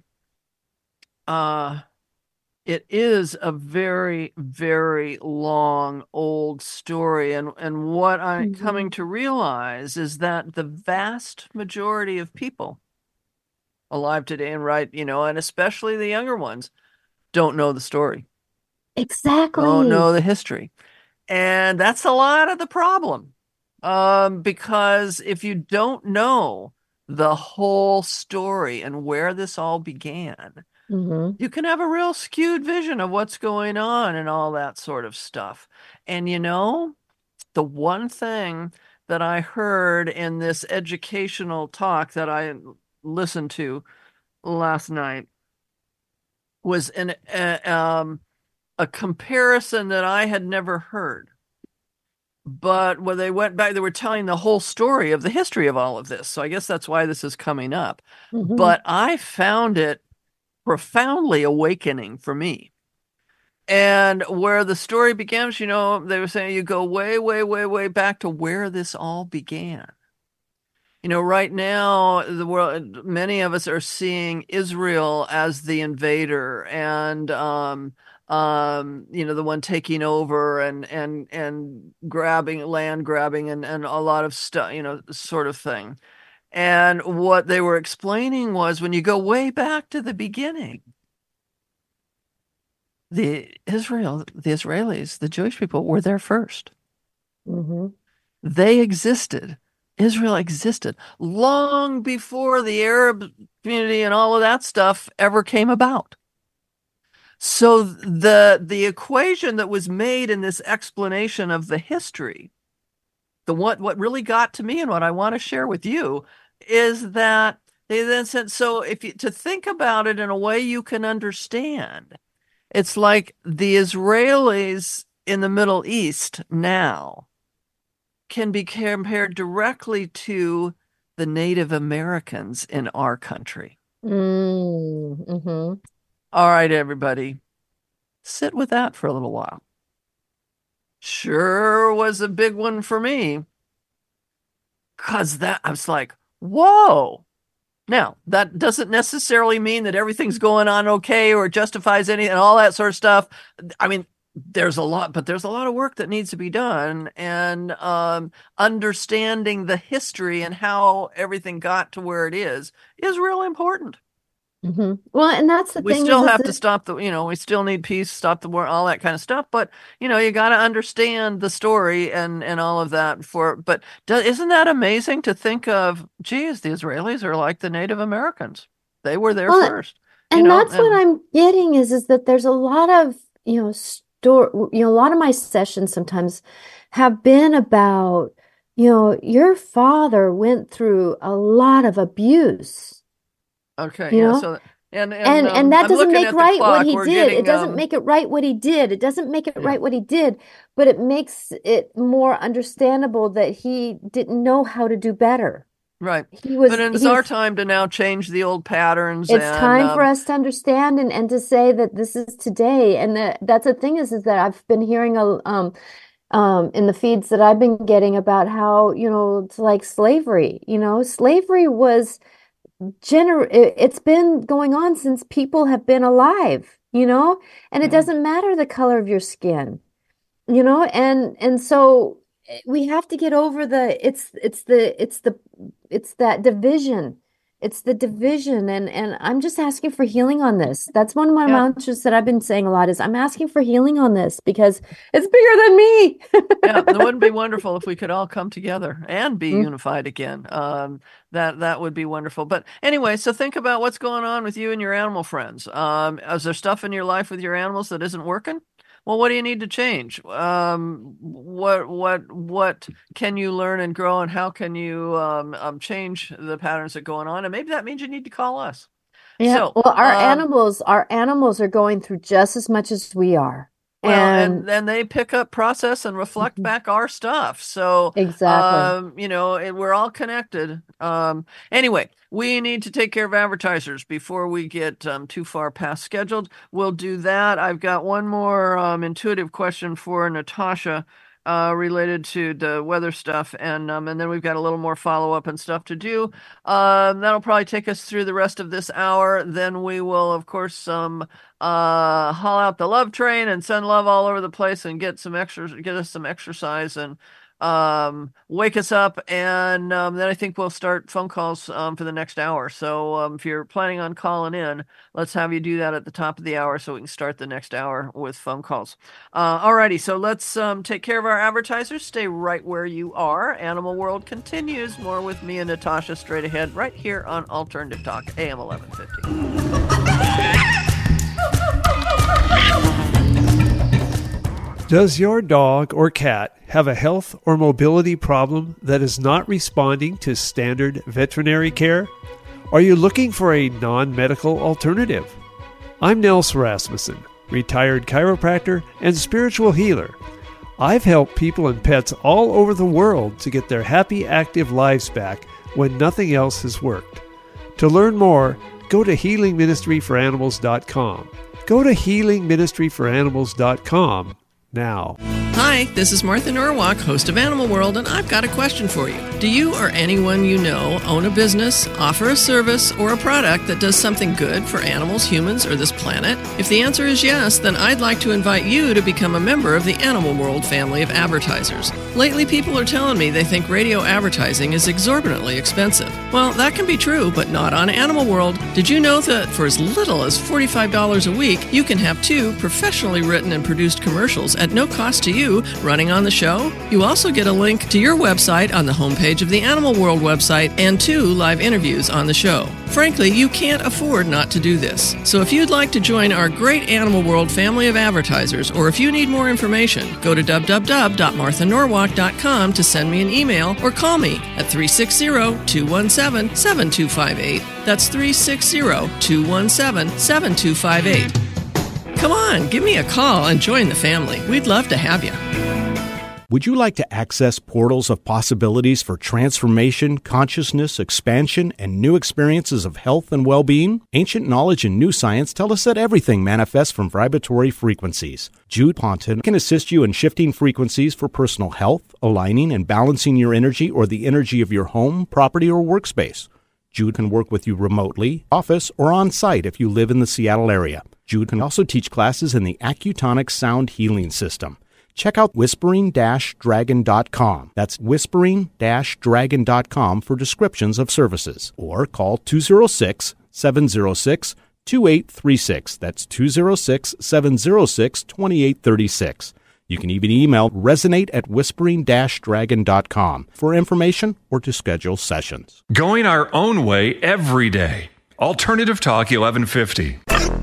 uh it is a very, very long old story, and what I'm coming Mhm. to realize is that the vast majority of people alive today and right, and especially the younger ones don't know the story, don't Exactly. know the history. And that's a lot of the problem. Because if you don't know the whole story and where this all began, Hmm. you can have a real skewed vision of what's going on and all that sort of stuff. And the one thing that I heard in this educational talk that I listened to last night was a comparison that I had never heard. But when they went back, they were telling the whole story of the history of all of this. So I guess that's why this is coming up. Hmm. But I found it profoundly awakening for me. And where the story begins, they were saying you go way, way, way, way back to where this all began. Right now, the world, many of us are seeing Israel as the invader and, the one taking over and grabbing land grabbing and a lot of stuff, sort of thing. And what they were explaining was when you go way back to the beginning, the Israelis, the Jewish people were there first. Hmm. They existed. Israel existed long before the Arab community and all of that stuff ever came about. So the equation that was made in this explanation of the history, what really got to me and what I want to share with you is that they then said, so if you to think about it in a way you can understand, it's like the Israelis in the Middle East now can be compared directly to the Native Americans in our country. Mm-hmm. All right, everybody, sit with that for a little while. Sure was a big one for me because that I was like, whoa. Now, that doesn't necessarily mean that everything's going on okay or justifies any and all that sort of stuff. I mean, there's a lot of work that needs to be done, and understanding the history and how everything got to where it is really important. Hmm. Well, and that's the We thing still is have to that, stop we still need peace, stop the war, all that kind of stuff. But you got to understand the story and all of that but isn't that amazing to think of, geez, the Israelis are like the Native Americans. They were there well, first, and that's what and I'm getting is that there's a lot of, a lot of my sessions sometimes have been about, your father went through a lot of abuse, okay, you yeah. know? So And that I'm doesn't looking make at the right what clock. he We're did. It getting doesn't make it right what he did. It doesn't make it yeah, right what he did, but it makes it more understandable that he didn't know how to do better. right. He But was it's our he's time to now change the old patterns It's and time for us to understand and to say that this is today. And that's the thing is that I've been hearing in the feeds that I've been getting about how, it's like slavery. Slavery was it's been going on since people have been alive, and it yeah, doesn't matter the color of your skin, and so we have to get over it's that division. It's the division, and I'm just asking for healing on this. That's one of my yeah. mantras that I've been saying a lot is I'm asking for healing on this because it's bigger than Yeah, it me. wouldn't be wonderful if we could all come together and be Mm, unified again. That would be wonderful. But anyway, so think about what's going on with you and your animal friends. Is there stuff in your life with your animals that isn't working? Well, what do you need to change? What can you learn and grow, and how can you change the patterns that are going on? And maybe that means you need to call us. yeah, So, well, our animals are going through just as much as we are. well, And and then they pick up, process, and reflect back our stuff. So, exactly. we're all connected. Anyway, we need to take care of advertisers before we get too far past scheduled. We'll do that. I've got one more intuitive question for Natasha related to the weather stuff, and then we've got a little more follow-up and stuff to do. That'll probably take us through the rest of this hour. Then we will, of course, haul out the love train and send love all over the place and get us some exercise and wake us up, and then I think we'll start phone calls for the next hour. So if you're planning on calling in, let's have you do that at the top of the hour so we can start the next hour with phone calls. Alrighty, so let's take care of our advertisers. Stay right where you are. Animal World continues. More with me and Natasha straight ahead right here on Alternative Talk, AM 1150. Does your dog or cat have a health or mobility problem that is not responding to standard veterinary care? Are you looking for a non-medical alternative? I'm Nels Rasmussen, retired chiropractor and spiritual healer. I've helped people and pets all over the world to get their happy, active lives back when nothing else has worked. To learn more, go to healingministryforanimals.com. Go to healingministryforanimals.com now. Hi, this is Martha Norwalk, host of Animal World, and I've got a question for you. Do you or anyone you know own a business, offer a service, or a product that does something good for animals, humans, or this planet? If the answer is yes, then I'd like to invite you to become a member of the Animal World family of advertisers. Lately, people are telling me they think radio advertising is exorbitantly expensive. Well, that can be true, but not on Animal World. Did you know that for as little as $45 a week, you can have 2 professionally written and produced commercials at no cost to you running on the show? You also get a link to your website on the homepage of the Animal World website and 2 live interviews on the show. Frankly, you can't afford not to do this. So if you'd like to join our great Animal World family of advertisers, or if you need more information, go to www.marthanorwalk.com to send me an email or call me at 360-217-7258. That's 360-217-7258. Come on, give me a call and join the family. We'd love to have you. Would you like to access portals of possibilities for transformation, consciousness, expansion, and new experiences of health and well-being? Ancient knowledge and new science tell us that everything manifests from vibratory frequencies. Jude Ponton can assist you in shifting frequencies for personal health, aligning and balancing your energy or the energy of your home, property, or workspace. Jude can work with you remotely, office, or on-site if you live in the Seattle area. Jude can also teach classes in the Accutonic Sound Healing System. Check out whispering-dragon.com. That's whispering-dragon.com for descriptions of services. Or call 206-706-2836. That's 206-706-2836. You can even email resonate@whispering-dragon.com for information or to schedule sessions. Going our own way every day. Alternative Talk 1150.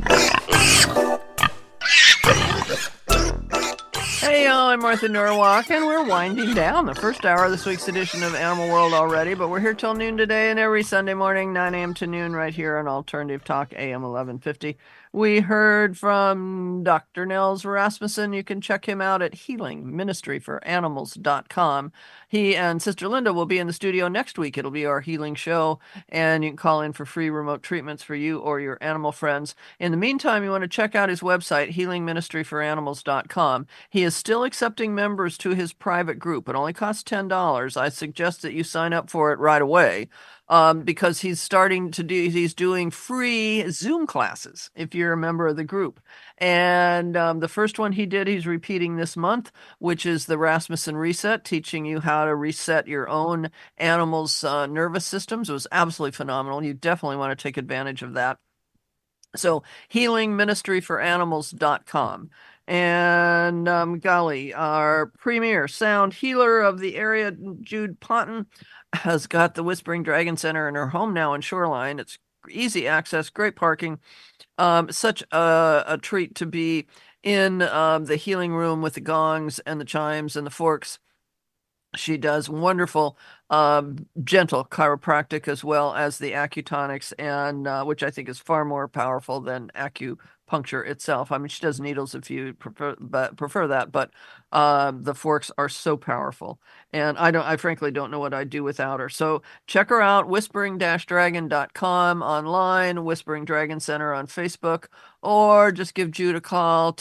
Hey, y'all, I'm Martha Norwalk, and we're winding down the first hour of this week's edition of Animal World already, but we're here till noon today and every Sunday morning, 9 a.m. to noon, right here on Alternative Talk, AM 1150. We heard from Dr. Nels Rasmussen. You can check him out at healingministryforanimals.com. He and Sister Linda will be in the studio next week. It'll be our healing show, and you can call in for free remote treatments for you or your animal friends. In the meantime, you want to check out his website, healingministryforanimals.com. He is still accepting members to his private group. It only costs $10. I suggest that you sign up for it right away. Because he's doing free Zoom classes if you're a member of the group. And the first one he did, he's repeating this month, which is the Rasmussen Reset, teaching you how to reset your own animal's nervous systems. It was absolutely phenomenal. You definitely want to take advantage of that. So healingministryforanimals.com. And golly, our premier sound healer of the area, Jude Ponton, has got the Whispering Dragon Center in her home now in Shoreline. It's easy access, great parking. Such a treat to be in the healing room with the gongs and the chimes and the forks. She does wonderful, gentle chiropractic as well as the acutonics, and which I think is far more powerful than acupuncture itself. I mean, she does needles if you prefer that, but the forks are so powerful, and I frankly don't know what I'd do without her. So check her out, whispering-dragon.com online, Whispering Dragon Center on Facebook, or just give Jude a call,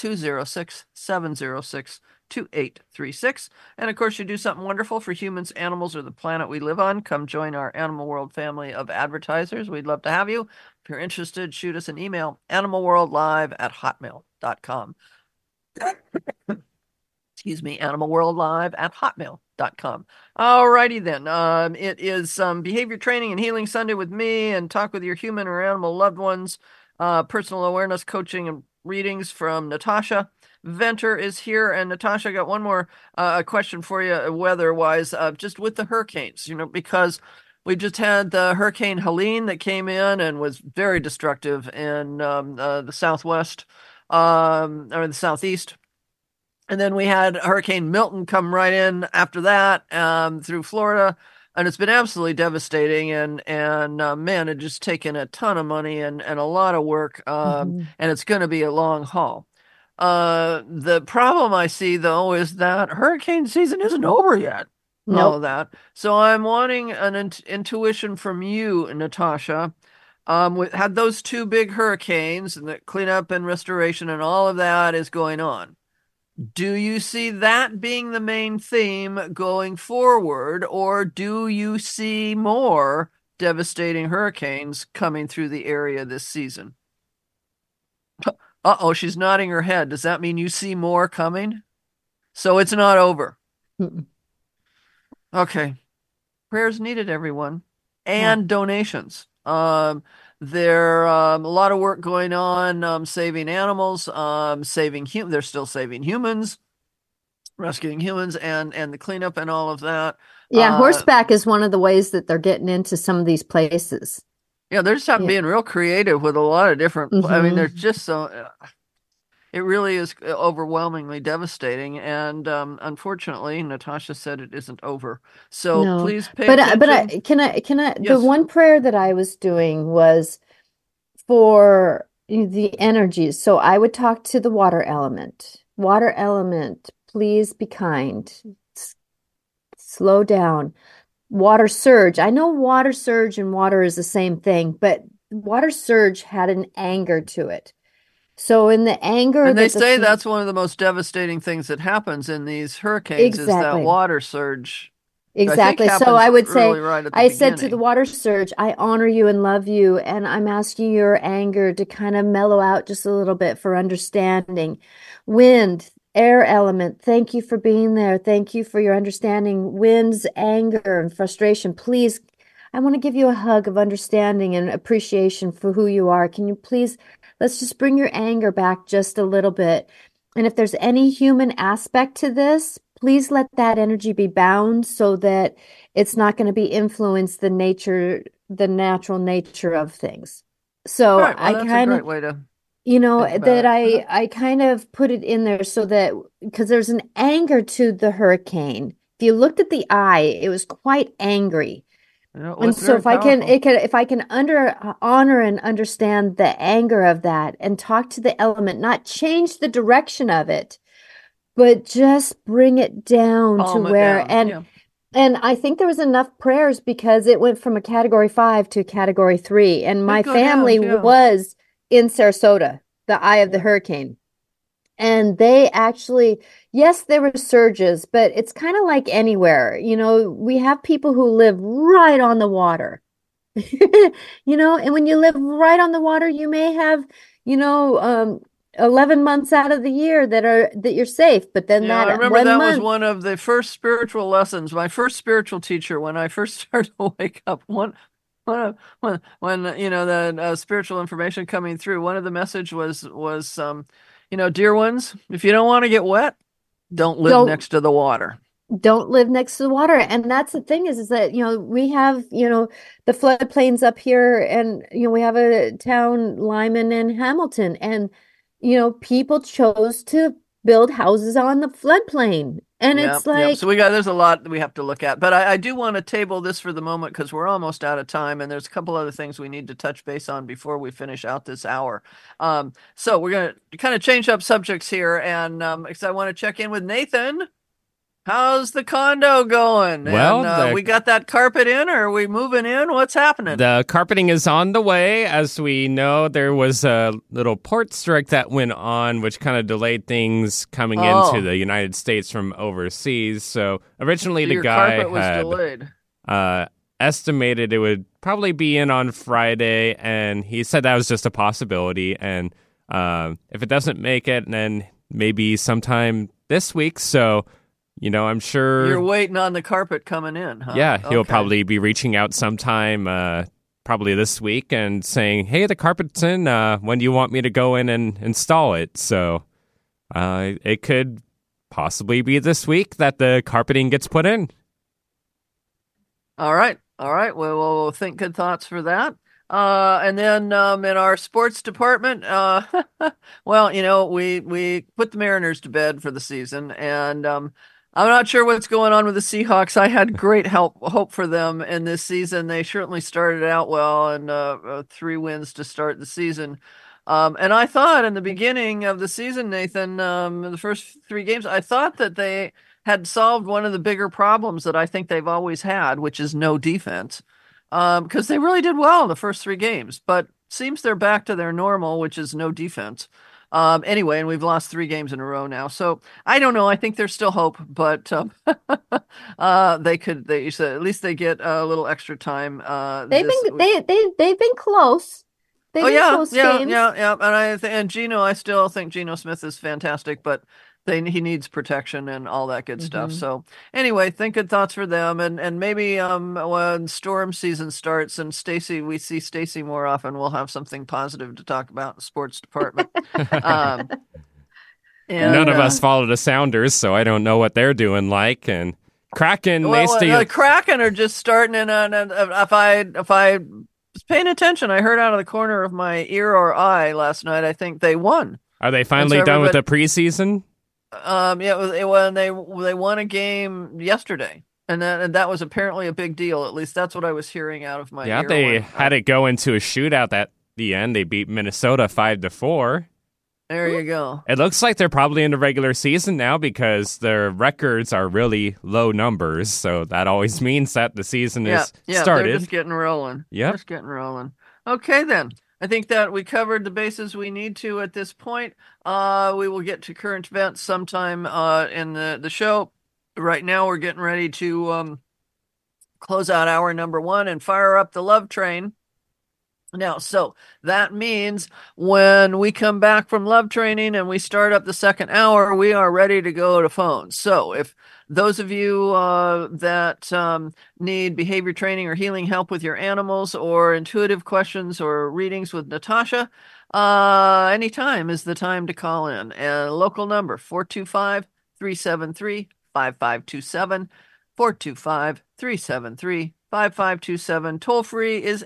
206-706-2836. And of course, you do something wonderful for humans, animals, or the planet we live on. Come join our Animal World family of advertisers. We'd love to have you. If you're interested, shoot us an email, animalworldlive@hotmail.com. animalworldlive@hotmail.com. All righty then. It is Behavior Training and Healing Sunday with me, and talk with your human or animal loved ones. Personal awareness coaching and readings from Natasha Venter is here. And Natasha, I got one more question for you, weather-wise, just with the hurricanes, because we just had the Hurricane Helene that came in and was very destructive in the southwest, or the southeast. And then we had Hurricane Milton come right in after that through Florida. And it's been absolutely devastating. And man, it just taken a ton of money and a lot of work. And it's going to be a long haul. The problem I see, though, is that hurricane season isn't over yet. Nope. All of that. So I'm wanting an intuition from you, Natasha. We had those two big hurricanes, and the cleanup and restoration and all of that is going on. Do you see that being the main theme going forward, or do you see more devastating hurricanes coming through the area this season? Uh-oh, she's nodding her head. Does that mean you see more coming? So it's not over. Okay. Prayers needed, everyone. And donations. There a lot of work going on, saving animals, they're still saving humans, rescuing humans, and the cleanup and all of that. Yeah, horseback is one of the ways that they're getting into some of these places. Yeah, they're just being real creative with a lot of different, I mean, they're just so, it really is overwhelmingly devastating. And unfortunately, Natasha said it isn't over. So please pay attention. But can I, Yes. the one prayer that I was doing was for the energies. So I would talk to the water element. Water element, please be kind. Slow down. Water surge. I know water surge and water is the same thing, but water surge had an anger to it. So in the anger, and they say that's one of the most devastating things that happens in these hurricanes is that water surge. Exactly. So I would say, right at the I said to beginning. the water surge, I honor you and love you, and I'm asking your anger to kind of mellow out just a little bit for understanding. Wind, air element, thank you for being there. Thank you for your understanding. Wind's anger and frustration. Please, I want to give you a hug of understanding and appreciation for who you are. Can you please, let's just bring your anger back just a little bit. And if there's any human aspect to this, please let that energy be bound so that it's not going to be influenced the natural nature of things. So Right, well, I that's kind a of, great way to think that about it. I kind of put it in there so that, because there's an anger to the hurricane. If you looked at the eye, it was quite angry. Yeah, it And was so very if I can, powerful. if I can honor and understand the anger of that and talk to the element, not change the direction of it, but just bring it down to Calm it where, down. and I think there was enough prayers because it went from a category 5 to a category 3. And my go family down, yeah. was in Sarasota, the eye of the hurricane. And they actually, yes, there were surges, but it's kind of like anywhere. We have people who live right on the water. And when you live right on the water, you may have, 11 months out of the year that you're safe. But then Yeah, that I remember 1 that was month, one of the first spiritual lessons. My first spiritual teacher, when I first started to wake up, when the spiritual information coming through, one of the message was dear ones, if you don't want to get wet, don't live next to the water. don't live next to the water. And that's the thing is that, we have, the floodplains up here and, we have a town, Lyman and Hamilton, and, people chose to build houses on the floodplain. And it's like, So there's a lot that we have to look at, but I do want to table this for the moment because we're almost out of time, and there's a couple other things we need to touch base on before we finish out this hour. So we're going to kind of change up subjects here, and because I want to check in with Nathan. How's the condo going? Well, and, we got that carpet in, or are we moving in? What's happening? The carpeting is on the way. As we know, there was a little port strike that went on, which kind of delayed things coming into the United States from overseas. So originally the your guy carpet was delayed. Estimated it would probably be in on Friday, and he said that was just a possibility. And if it doesn't make it, then maybe sometime this week, so, I'm sure... You're waiting on the carpet coming in, huh? Yeah, he'll Okay. probably be reaching out sometime, probably this week, and saying, hey, the carpet's in, when do you want me to go in and install it? So it could possibly be this week that the carpeting gets put in. All right. We'll think good thoughts for that. And then in our sports department, we put the Mariners to bed for the season, and I'm not sure what's going on with the Seahawks. I had great hope for them in this season. They certainly started out well, and 3 wins to start the season. And I thought in the beginning of the season, Nathan, the first 3 games, I thought that they had solved one of the bigger problems that I think they've always had, which is no defense. Because they really did well in the first 3 games, but seems they're back to their normal, which is no defense. Anyway, and we've lost 3 games in a row now. So I don't know. I think there's still hope, but they at least they get a little extra time. They've been close. They've been close games. Yeah. And Geno, I still think Geno Smith is fantastic, but he needs protection and all that good stuff. So anyway, think good thoughts for them, and maybe when storm season starts and we see Stacy more often, we'll have something positive to talk about in the sports department. And, none of us follow the Sounders, so I don't know what they're doing like. And Kraken, the Kraken are just starting in. If I was paying attention, I heard out of the corner of my ear or eye last night, I think they won. Are they finally done with the preseason? They won a game yesterday, and that was apparently a big deal. At least that's what I was hearing out of my ear. Yeah, they had it go into a shootout at the end. They beat Minnesota 5-4. There you go. It looks like they're probably in the regular season now because their records are really low numbers. So that always means that the season is started. They're just getting rolling. Yep. Just getting rolling. Okay, then. I think that we covered the bases we need to at this point. We will get to current events sometime in the show. Right now, we're getting ready to close out hour number 1 and fire up the love train. Now, so that means when we come back from love training and we start up the second hour, we are ready to go to phones. So if those of you that need behavior training or healing help with your animals or intuitive questions or readings with Natasha, anytime is the time to call in. And local number 425-373-5527, 425-373-5527. Toll free is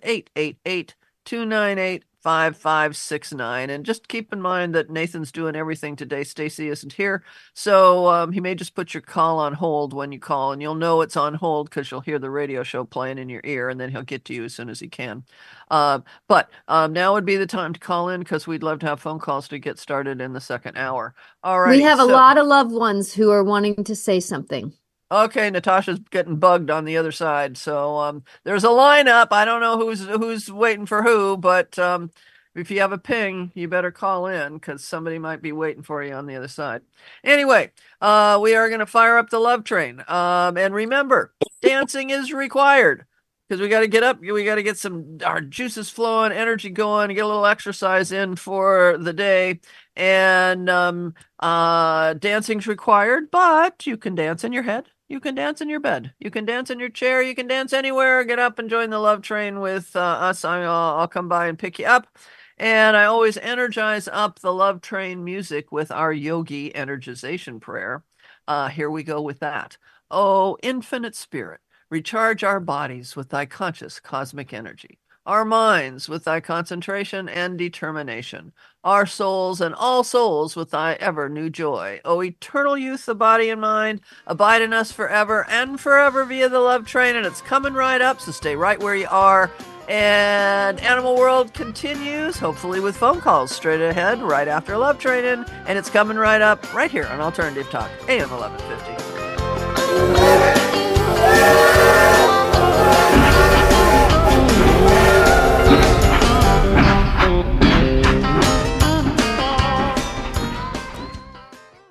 888-298-5569. And just keep in mind that Nathan's doing everything today. Stacy isn't here, so he may just put your call on hold when you call, and you'll know it's on hold because you'll hear the radio show playing in your ear, and then he'll get to you as soon as he can. But now would be the time to call in because we'd love to have phone calls to get started in the second hour. All right. We have a lot of loved ones who are wanting to say something. Okay, Natasha's getting bugged on the other side, so there's a lineup. I don't know who's waiting for who, but if you have a ping, you better call in because somebody might be waiting for you on the other side. Anyway, we are going to fire up the love train, and remember, dancing is required because we got to get up. We got to get our juices flowing, energy going, and get a little exercise in for the day. And dancing's required, but you can dance in your head. You can dance in your bed. You can dance in your chair. You can dance anywhere. Get up and join the love train with us. I'll come by and pick you up. And I always energize up the love train music with our yogi energization prayer. Here we go with that. Oh, infinite spirit, recharge our bodies with thy conscious cosmic energy, our minds with thy concentration and determination, our souls and all souls with thy ever new joy. O eternal youth of body and mind, abide in us forever and forever via the love train, and it's coming right up, so stay right where you are. And Animal World continues, hopefully with phone calls straight ahead, right after love training, and it's coming right up right here on Alternative Talk, AM 1150.